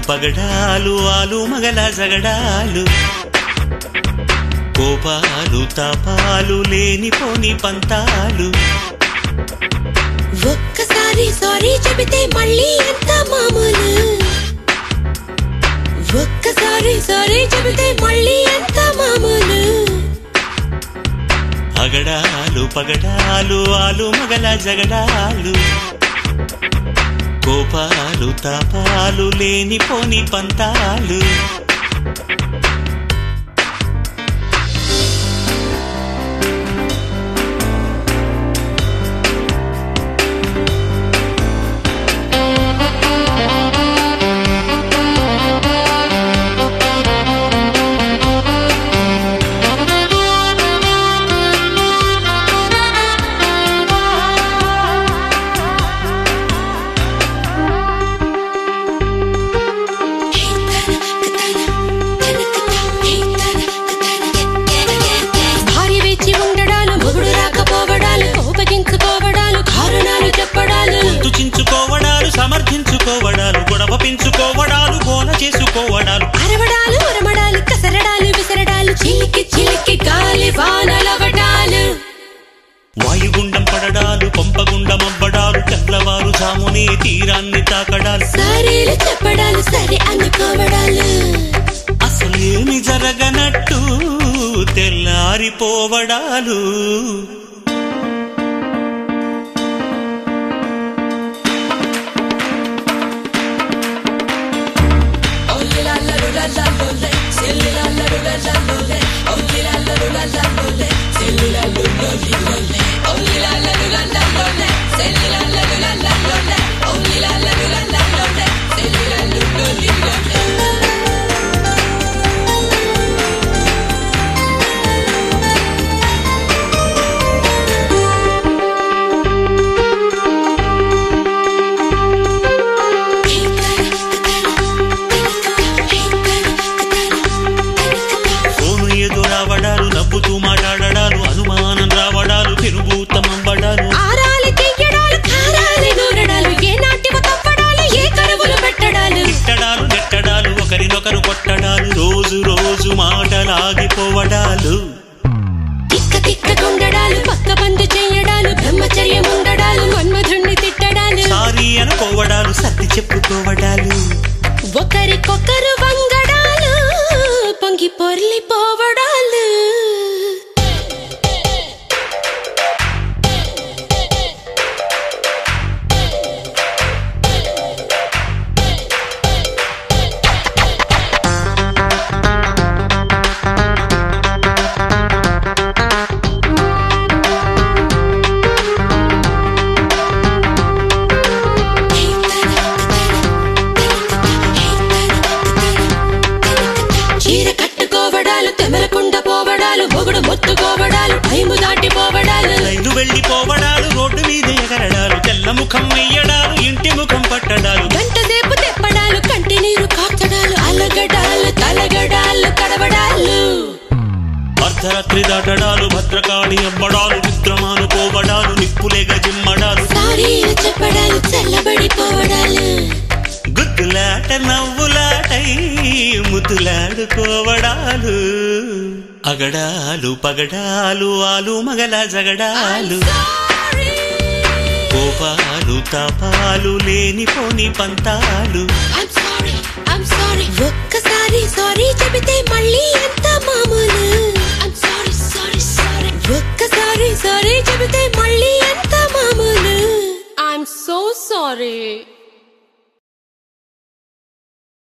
పగడాలు ఆలు మగల జగడాలు కోపాలు తాపాలు లేనిపోని పంతాలు ఒక్కసారి సారీ చెబితే మళ్ళీ ఎంత మామూలు ఒక్కసారి సారీ చెబితే మళ్ళీ ఎంత మామూలు అగడాలు పగడాలు ఆలు మగల జగడాలు కోపాలు తాపాలు లేనిపోని పంతాలు సమర్థించుకోవడాలు గొడవ పెంచుకోవడాలు గోల చేసుకోవడాలు అరవడాలు ఉరమడాలు కసరడాలు విసరడాలు చిలికి చిలికి గాలి వానలవడాలు వాయుగుండం పడడాలు పంపగుండం అవ్వడాలు తెల్లవారు జామునే తీరాన్ని తాకడాలు సరేలు చెప్పడాలు సరే అనుకోవడాలు అసలేమి జరగనట్టు తెల్లారిపోవడాలు నవ్వుతూ మాట్లాడడాలు అనుమానం రావడాలు పెనుభూతమవ్వడాలు ఆరాలి తీయడాలు కారాలి నూరడాలు ఏ నాట్యమ తప్పడాలు ఏ కరువులు పెట్టడాలు తిట్టడాలు నెట్టడాలు ఒకరినొకరు కొట్టడాలు రోజు రోజు మాటలాగిపోవడాలు తిక్క తిక్కగుండడాలు పక్క బందు చెయ్యడాలు బ్రహ్మచర్యం ఉండడాలు మన్మధుణ్ణి తిట్టడాలు సారీ అనుకోవడాలు సర్ది చెప్పుకోవడాలు ఒకరికొకరు వంగడాలు పొంగి పొర్లిపోవడాలు తెమలకుండా పోవడాలు మొగుడు మొత్తుకోవడాలు టైము దాటిపోవడాలు రైలు వెళ్లిపోవడాలు రోడ్డు మీద ఎగరడాలు తెల్ల ముఖం వెయ్యడాలు ఇంటి ముఖం పట్టడాలు గంట సేపు తెప్పడాలు కంటి నీరు కార్చడాలు అలగడాలు తలగడాలు కడవడాలు అర్ధరాత్రి దాటడాలు భద్రకాళి అమ్మడాలు నిద్రమాను పోవడాలు నిప్పులేగ జిమ్మడాలు సారీలు చెప్పడాలు చల్లబడిపోవడాలు గుద్దులాట నవ్వులాటై ముద్దులాడుకోవడాలు అగడాలు పగడాలు ఆలు మగల జగడాలు కోపాలు తాపాలు లేనిపోని పంతాలు ఒక్కసారి సారీ చెబితే మళ్ళీ ఎంత మామూలు ఒక్కసారి సారీ చెబితే మళ్ళీ ఎంత మామూలు I'm so sorry.